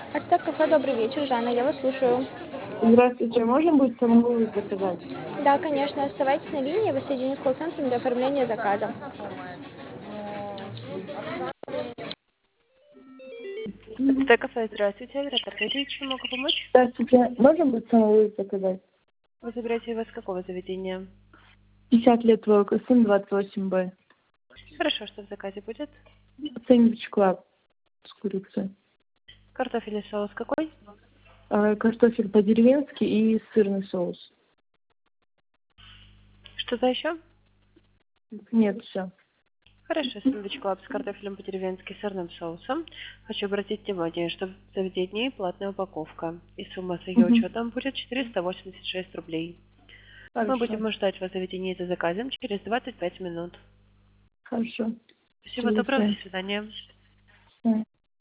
Артек кафе, добрый вечер, Жанна, я вас слушаю. Здравствуйте, можно будет самому заказать? Да, конечно, оставайтесь на линии, вы соединю с колл-центром для оформления заказа. РТ кафе, здравствуйте. Оператор говорит, чем могу помочь? Здравствуйте, можно будет самому заказать? Вы забираете его с какого заведения? 50 лет волк, сын 28Б. Хорошо, что в заказе будет? Сэндвич Клаб с курицей. Картофельный соус какой? Картофель по-деревенски и сырный соус. Что-то еще? Нет, все. Хорошо, сэндвич клаб с картофелем по-деревенски и сырным соусом. Хочу обратить внимание, что в заведении платная упаковка. И сумма с ее учетом будет 486 рублей. Мы Хорошо. будем ждать вас в заведении за заказом через 25 минут. Хорошо. Всего доброго, до свидания. До свидания.